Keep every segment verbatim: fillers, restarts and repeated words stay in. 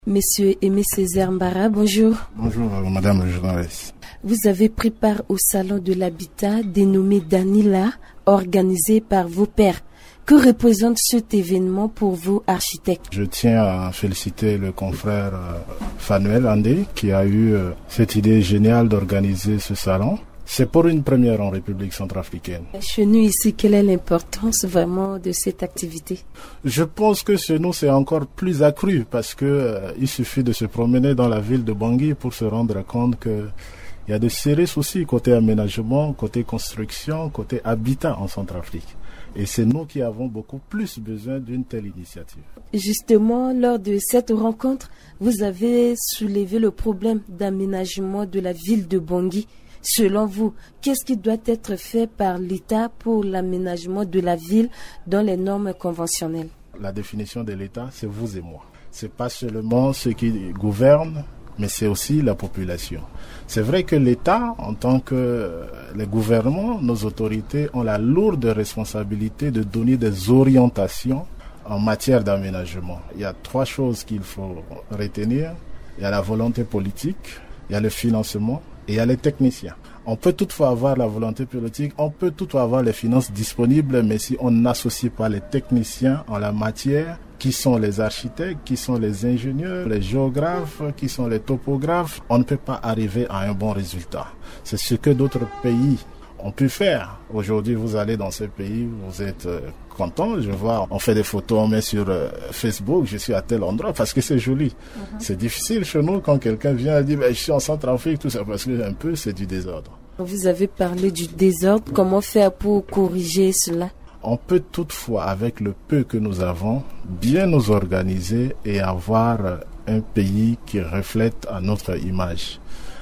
Monsieur Aimé Césaire Mbara, bonjour. Bonjour, madame la journaliste. Vous avez pris part au salon de l'habitat dénommé Danila, organisé par vos pairs. Que représente cet événement pour vous, architectes? Je tiens à féliciter le confrère euh, Fanuel Andé qui a eu euh, cette idée géniale d'organiser ce salon. C'est pour une première en République centrafricaine. Chez nous ici, quelle est l'importance vraiment de cette activité? Je pense que chez nous, c'est encore plus accru parce que euh, il suffit de se promener dans la ville de Bangui pour se rendre compte que il y a de sérieux soucis côté aménagement, côté construction, côté habitat en Centrafrique. Et c'est nous qui avons beaucoup plus besoin d'une telle initiative. Justement, lors de cette rencontre, vous avez soulevé le problème d'aménagement de la ville de Bangui. Selon vous, qu'est-ce qui doit être fait par l'État pour l'aménagement de la ville dans les normes conventionnelles? La définition de l'État, c'est vous et moi. C'est pas seulement ceux qui gouvernent, mais c'est aussi la population. C'est vrai que l'État, en tant que les gouvernements, nos autorités ont la lourde responsabilité de donner des orientations en matière d'aménagement. Il y a trois choses qu'il faut retenir. Il y a la volonté politique, il y a le financement et il y a les techniciens. On peut toutefois avoir la volonté politique, on peut toutefois avoir les finances disponibles, mais si on n'associe pas les techniciens en la matière, qui sont les architectes, qui sont les ingénieurs, les géographes, qui sont les topographes, on ne peut pas arriver à un bon résultat. C'est ce que d'autres pays ont pu faire. Aujourd'hui, vous allez dans ces pays, vous êtes euh, content. Je vois, on fait des photos, on met sur euh, Facebook, je suis à tel endroit parce que c'est joli. Mm-hmm. C'est difficile chez nous quand quelqu'un vient et dit ben, je suis en Centrafrique, tout ça, parce que un peu c'est du désordre. Vous avez parlé du désordre. Comment faire pour corriger cela? On peut toutefois, avec le peu que nous avons, bien nous organiser et avoir un pays qui reflète à notre image.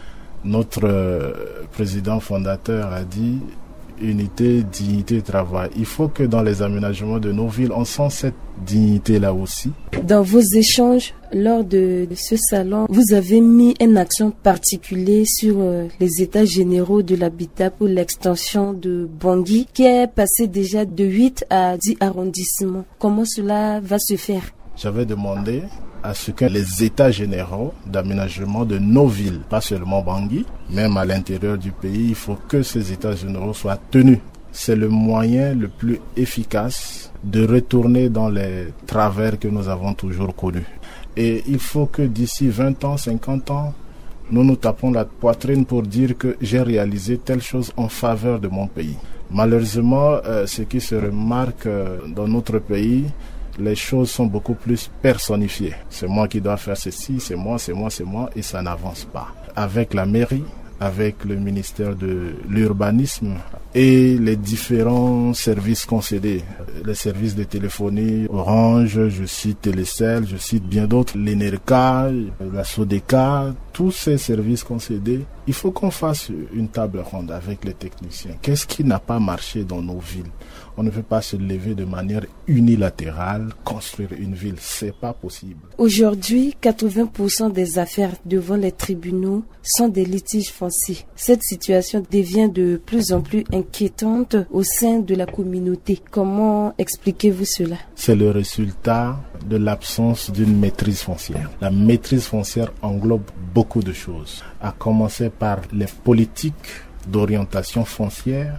Notre euh, président fondateur a dit unité, dignité, travail. Il faut que dans les aménagements de nos villes, on sent cette dignité-là aussi. Dans vos échanges, lors de, de ce salon, vous avez mis un accent particulier sur euh, les états généraux de l'habitat pour l'extension de Bangui, qui est passé déjà de huit à dix arrondissements. Comment cela va se faire? J'avais demandé à ce que les états généraux d'aménagement de nos villes, pas seulement Bangui, même à l'intérieur du pays, il faut que ces états généraux soient tenus. C'est le moyen le plus efficace de retourner dans les travers que nous avons toujours connus. Et il faut que d'ici vingt ans, cinquante ans, nous nous tapons la poitrine pour dire que j'ai réalisé telle chose en faveur de mon pays. Malheureusement, euh, ce qui se remarque euh, dans notre pays, les choses sont beaucoup plus personnifiées. C'est moi qui dois faire ceci, c'est moi, c'est moi, c'est moi, et ça n'avance pas. Avec la mairie, avec le ministère de l'urbanisme et les différents services concédés, les services de téléphonie, Orange, je cite Télécel, je cite bien d'autres, l'Enerca, la Sodeka, tous ces services concédés, il faut qu'on fasse une table ronde avec les techniciens. Qu'est-ce qui n'a pas marché dans nos villes? On ne peut pas se lever de manière unilatérale, construire une ville, c'est pas possible. Aujourd'hui, quatre-vingts pour cent des affaires devant les tribunaux sont des litiges fonciers. Cette situation devient de plus en plus inquiétante au sein de la communauté. Comment expliquez-vous cela? C'est le résultat de l'absence d'une maîtrise foncière. La maîtrise foncière englobe beaucoup de choses, à commencer par les politiques d'orientation foncière,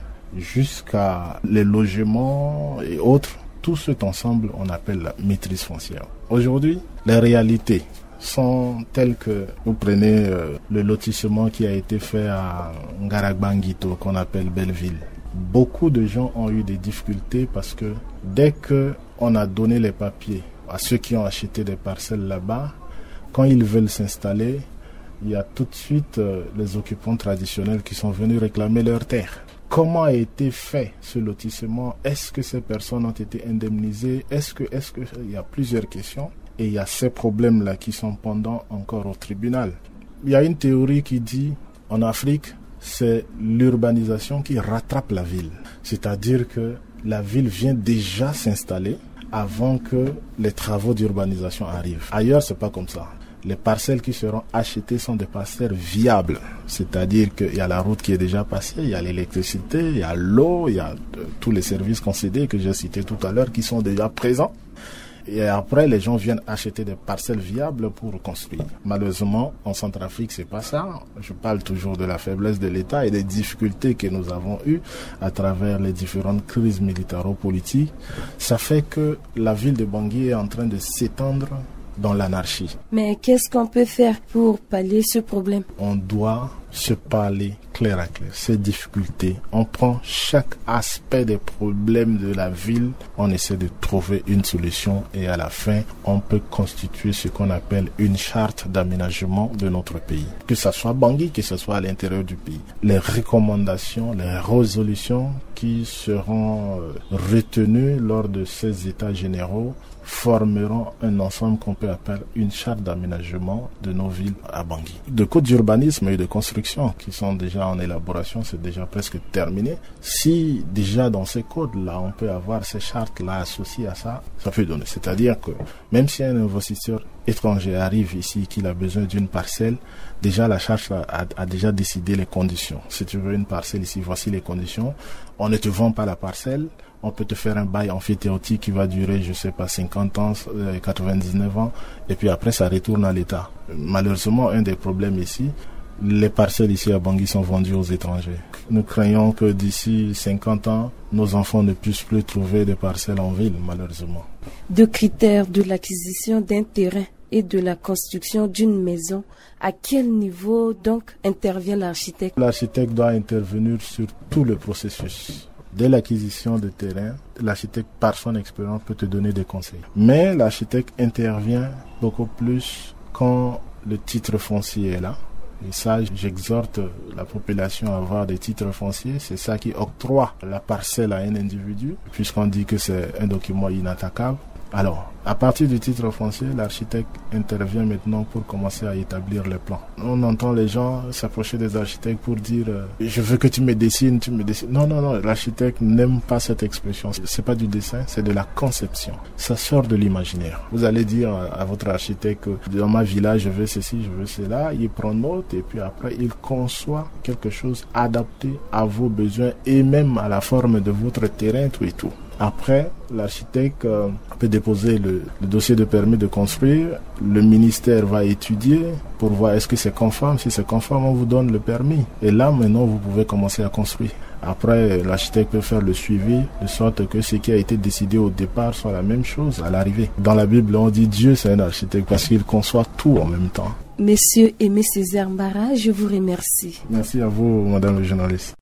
jusqu'à les logements et autres. Tout cet ensemble, on appelle la maîtrise foncière. Aujourd'hui, les réalités sont telles que vous prenez euh, le lotissement qui a été fait à Ngaragbanguito, qu'on appelle Belleville. Beaucoup de gens ont eu des difficultés parce que dès que on a donné les papiers à ceux qui ont acheté des parcelles là-bas, quand ils veulent s'installer, il y a tout de suite euh, les occupants traditionnels qui sont venus réclamer leurs terres. Comment a été fait ce lotissement? Est-ce que ces personnes ont été indemnisées? Est-ce que, est-ce que, il y a plusieurs questions. Et il y a ces problèmes-là qui sont pendants encore au tribunal. Il y a une théorie qui dit, en Afrique, c'est l'urbanisation qui rattrape la ville. C'est-à-dire que la ville vient déjà s'installer avant que les travaux d'urbanisation arrivent. Ailleurs, c'est pas comme ça. Les parcelles qui seront achetées sont des parcelles viables. C'est-à-dire qu'il y a la route qui est déjà passée, il y a l'électricité, il y a l'eau, il y a euh, tous les services concédés que j'ai cités tout à l'heure qui sont déjà présents. Et après, les gens viennent acheter des parcelles viables pour construire. Malheureusement, en Centrafrique, c'est pas ça. Je parle toujours de la faiblesse de l'État et des difficultés que nous avons eues à travers les différentes crises militaro-politiques. Ça fait que la ville de Bangui est en train de s'étendre dans l'anarchie. Mais qu'est-ce qu'on peut faire pour pallier ce problème? On doit se parler clair à clair. Ces difficultés, on prend chaque aspect des problèmes de la ville, on essaie de trouver une solution et à la fin, on peut constituer ce qu'on appelle une charte d'aménagement de notre pays. Que ce soit Bangui, que ce soit à l'intérieur du pays. Les recommandations, les résolutions qui seront retenues lors de ces états généraux formeront un ensemble qu'on peut appeler une charte d'aménagement de nos villes à Bangui. De codes d'urbanisme et de construction qui sont déjà en élaboration, c'est déjà presque terminé. Si déjà dans ces codes-là, on peut avoir ces chartes-là associées à ça, ça peut donner. C'est-à-dire que même si un investisseur étranger arrive ici, qu'il a besoin d'une parcelle, déjà la charte a, a déjà décidé les conditions. Si tu veux une parcelle ici, voici les conditions. On ne te vend pas la parcelle. On peut te faire un bail amphithéotique qui va durer, je sais pas, cinquante ans, quatre-vingt-dix-neuf ans, et puis après ça retourne à l'État. Malheureusement, un des problèmes ici, les parcelles ici à Bangui sont vendues aux étrangers. Nous craignons que d'ici cinquante ans, nos enfants ne puissent plus trouver des parcelles en ville, malheureusement. Deux critères de l'acquisition d'un terrain et de la construction d'une maison, à quel niveau donc intervient l'architecte? L'architecte doit intervenir sur tout le processus. Dès l'acquisition de terrain, l'architecte, par son expérience, peut te donner des conseils. Mais l'architecte intervient beaucoup plus quand le titre foncier est là. Et ça, j'exhorte la population à avoir des titres fonciers. C'est ça qui octroie la parcelle à un individu, puisqu'on dit que c'est un document inattaquable. Alors, à partir du titre foncier, l'architecte intervient maintenant pour commencer à établir les plans. On entend les gens s'approcher des architectes pour dire euh, « je veux que tu me dessines, tu me dessines ». Non, non, non, l'architecte n'aime pas cette expression. C'est pas du dessin, c'est de la conception. Ça sort de l'imaginaire. Vous allez dire à votre architecte « dans ma villa, je veux ceci, je veux cela ». Il prend note et puis après, il conçoit quelque chose adapté à vos besoins et même à la forme de votre terrain, tout et tout. Après, l'architecte euh, peut déposer le, le dossier de permis de construire. Le ministère va étudier pour voir est-ce que c'est conforme. Si c'est conforme, on vous donne le permis. Et là, maintenant, vous pouvez commencer à construire. Après, l'architecte peut faire le suivi de sorte que ce qui a été décidé au départ soit la même chose à l'arrivée. Dans la Bible, on dit Dieu, c'est un architecte parce qu'il conçoit tout en même temps. Monsieur Aimé Césaire Mbara, je vous remercie. Merci à vous, madame le journaliste.